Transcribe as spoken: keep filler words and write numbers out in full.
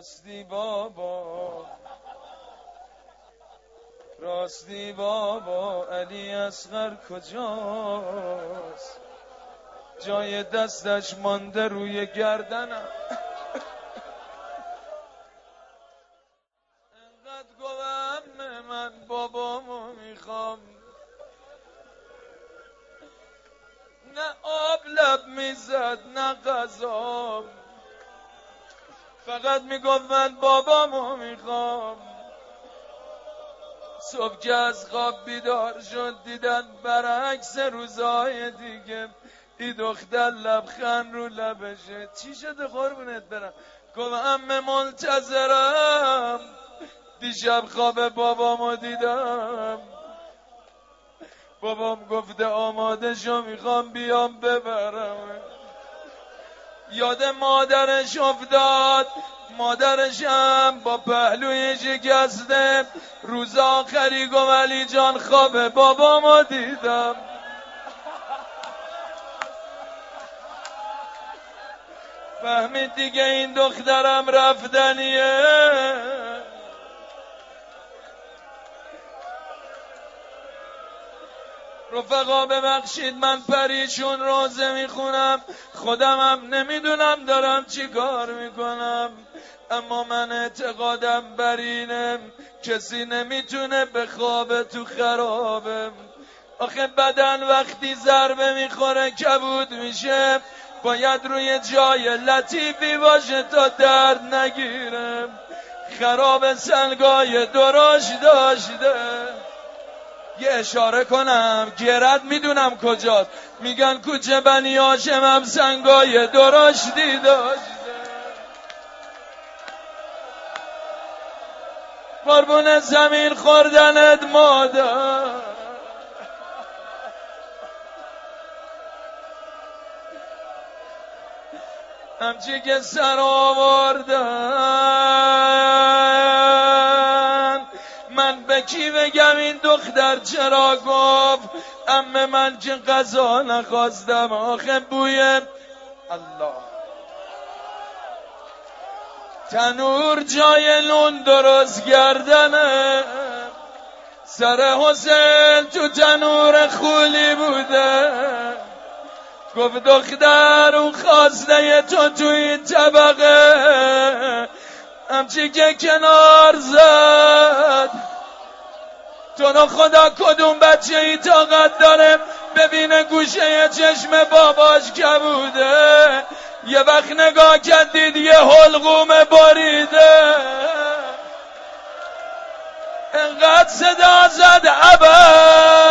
راستی بابا راستی بابا علی اصغر کجاست؟ جای دستش مانده روی گردنم. انقدر گوهم من بابامو میخوام، نه آب لب میزد نه غذا، فقط میگفت من بابامو میخوام. صبح که از خواب بیدار شد دیدن برعکس روزای دیگه، ای دختر لبخند رو لبشه. چی شده قربونت برم؟ گفت عمه منتظرم، دیشب خواب بابامو دیدم، بابام گفته آماده شو میخوام بیام ببرم. یاد مادرش افتاد، مادرشم با پهلوی شکسته روز آخری گفت علی جان خواب بابامو دیدم. فهمید دیگه این دخترم رفتنیه. رفقا ببخشید من پریشون روزه میخونم، خودمم نمیدونم دارم چی کار میکنم، اما من اعتقادم بر اینه کسی نمیتونه بخوابه تو خرابه. آخه بدن وقتی ضربه میخوره کبود میشه، باید روی جای لطیفی باشه تا درد نگیره. خراب سنگای درشت داشته. یه اشاره کنم، گرد میدونم کجاست، میگن کوچه بنی هاشمم سنگای درشتی داشته. قربون زمین خوردنت مادر، همچی که سر آوردن، من به کی بگم این دختر چرا گفت عمه من که غذا نخواستم؟ آخه بوی الله تنور جای نون درست کردنه، سر حسین تو تنور خولی بوده. گفت دختر اون خواسته تو تو این طبقه، همچی که کنار زد. تو رو خدا کدوم بچه ای طاقت داره ببینه گوشه چشم باباش کبوده؟ یه وقت نگاه کرد دید یه حلقوم باریده، انقدر صدا زد ابد